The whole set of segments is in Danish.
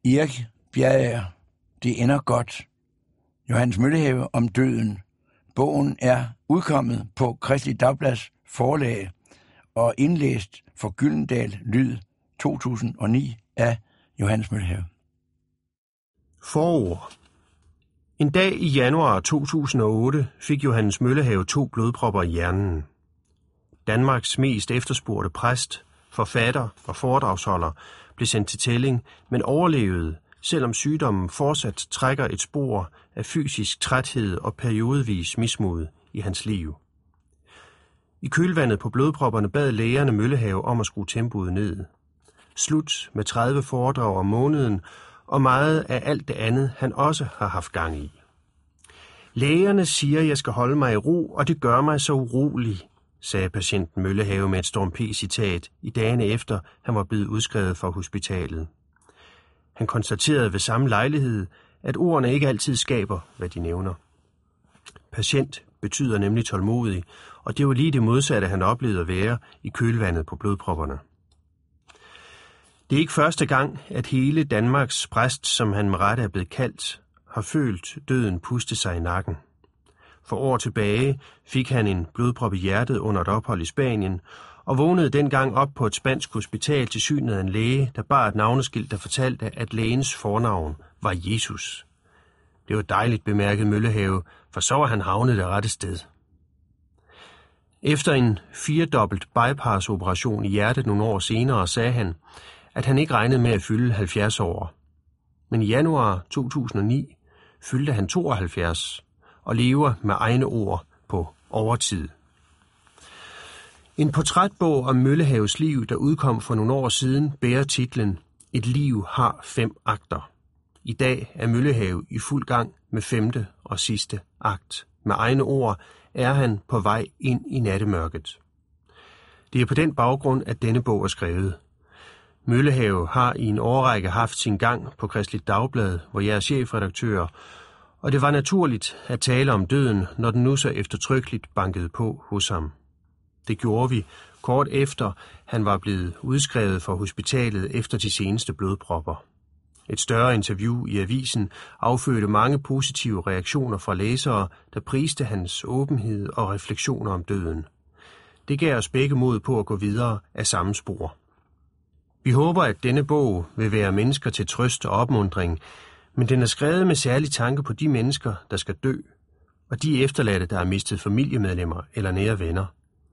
Erik Bjergager, det ender godt. Johannes Møllehave om døden. Bogen er udkommet på Kristeligt Dagblads forlag og indlæst for Gyldendal Lyd 2009 af Johannes Møllehave. Forord. En dag i januar 2008 fik Johannes Møllehave 2 blodpropper i hjernen. Danmarks mest efterspurgte præst, forfatter og foredragsholder blev sendt til tælling, men overlevede, selvom sygdommen fortsat trækker et spor af fysisk træthed og periodevis mismod i hans liv. I kølvandet på blodpropperne bad lægerne Møllehave om at skrue tempoet ned. Slut med 30 foredrag om måneden og meget af alt det andet, han også har haft gang i. Lægerne siger, at jeg skal holde mig i ro, og det gør mig så urolig, sagde patienten Møllehave med et Storm P-citat i dagene efter, han var blevet udskrevet fra hospitalet. Han konstaterede ved samme lejlighed, at ordene ikke altid skaber, hvad de nævner. Patient betyder nemlig tålmodig, og det var lige det modsatte, han oplevede at være i kølvandet på blodpropperne. Det er ikke første gang, at hele Danmarks præst, som han med rette er blevet kaldt, har følt døden puste sig i nakken. For år tilbage fik han en blodprop i hjertet under et ophold i Spanien, og vågnede dengang op på et spansk hospital til synet af en læge, der bar et navneskilt, der fortalte, at lægens fornavn var Jesus. Det var dejligt bemærket Møllehave, for så var han havnet det rette sted. Efter en 4-dobbelt bypass-operation i hjertet nogle år senere, sagde han, at han ikke regnede med at fylde 70 år. Men i januar 2009 fyldte han 72 og lever med egne ord på overtid. En portrætbog om Møllehaves liv, der udkom for nogle år siden, bærer titlen Et liv har 5 akter. I dag er Møllehave i fuld gang med 5. og sidste akt. Med egne ord er han på vej ind i nattemørket. Det er på den baggrund, at denne bog er skrevet. Møllehave har i en årrække haft sin gang på Kristeligt Dagblad, hvor jeg er chefredaktør, og det var naturligt at tale om døden, når den nu så eftertrykkeligt bankede på hos ham. Det gjorde vi kort efter, han var blevet udskrevet fra hospitalet efter de seneste blodpropper. Et større interview i avisen affødte mange positive reaktioner fra læsere, der priste hans åbenhed og refleksioner om døden. Det gav os begge mod på at gå videre af samme spor. Vi håber, at denne bog vil være mennesker til trøst og opmuntring, men den er skrevet med særlig tanke på de mennesker, der skal dø, og de efterladte, der har mistet familiemedlemmer eller nære venner.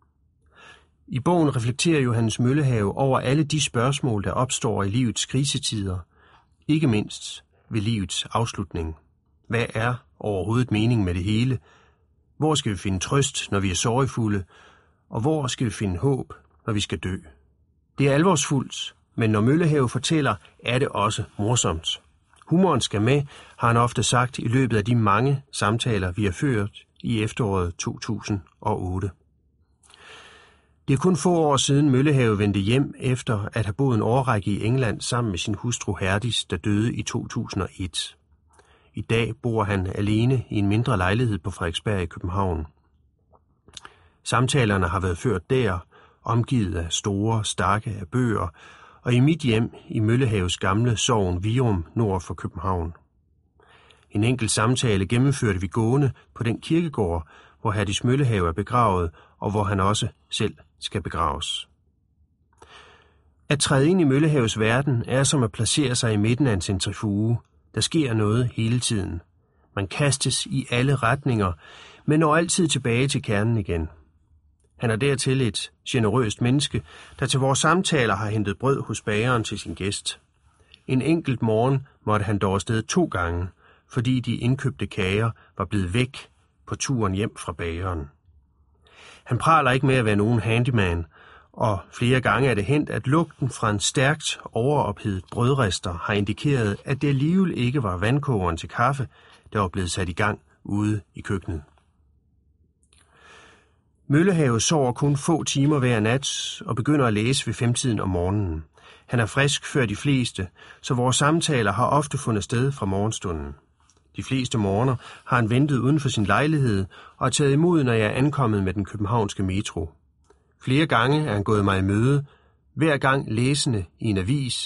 I bogen reflekterer Johannes Møllehave over alle de spørgsmål, der opstår i livets krisetider, ikke mindst ved livets afslutning. Hvad er overhovedet meningen med det hele? Hvor skal vi finde trøst, når vi er sorgfulde? Og hvor skal vi finde håb, når vi skal dø? Det er alvorsfuldt, men når Møllehave fortæller, er det også morsomt. Humoren skal med, har han ofte sagt i løbet af de mange samtaler, vi har ført i efteråret 2008. Det er kun få år siden Møllehave vendte hjem efter at have boet en årrække i England sammen med sin hustru Herdis, der døde i 2001. I dag bor han alene i en mindre lejlighed på Frederiksberg i København. Samtalerne har været ført der, omgivet af store stakke af bøger, og i mit hjem i Møllehaves gamle sogn Virum nord for København. En enkelt samtale gennemførte vi gående på den kirkegård, hvor Herdis Møllehave er begravet, og hvor han også selv skal begraves. At træde ind i Møllehaves verden er som at placere sig i midten af en centrifuge. Der sker noget hele tiden. Man kastes i alle retninger, men når altid tilbage til kernen igen. Han er dertil et generøst menneske, der til vores samtaler har hentet brød hos bageren til sin gæst. En enkelt morgen måtte han dog afsted 2 gange, fordi de indkøbte kager var blevet væk på turen hjem fra bageren. Han praler ikke med at være nogen handyman, og flere gange er det hent, at lugten fra en stærkt overophedet brødrester har indikeret, at det alligevel ikke var vandkogeren til kaffe, der var blevet sat i gang ude i køkkenet. Møllehave sover kun få timer hver nat og begynder at læse ved 5-tiden om morgenen. Han er frisk før de fleste, så vores samtaler har ofte fundet sted fra morgenstunden. De fleste morgener har han ventet uden for sin lejlighed og er taget imod, når jeg er ankommet med den københavnske metro. Flere gange er han gået mig i møde, hver gang læsende i en avis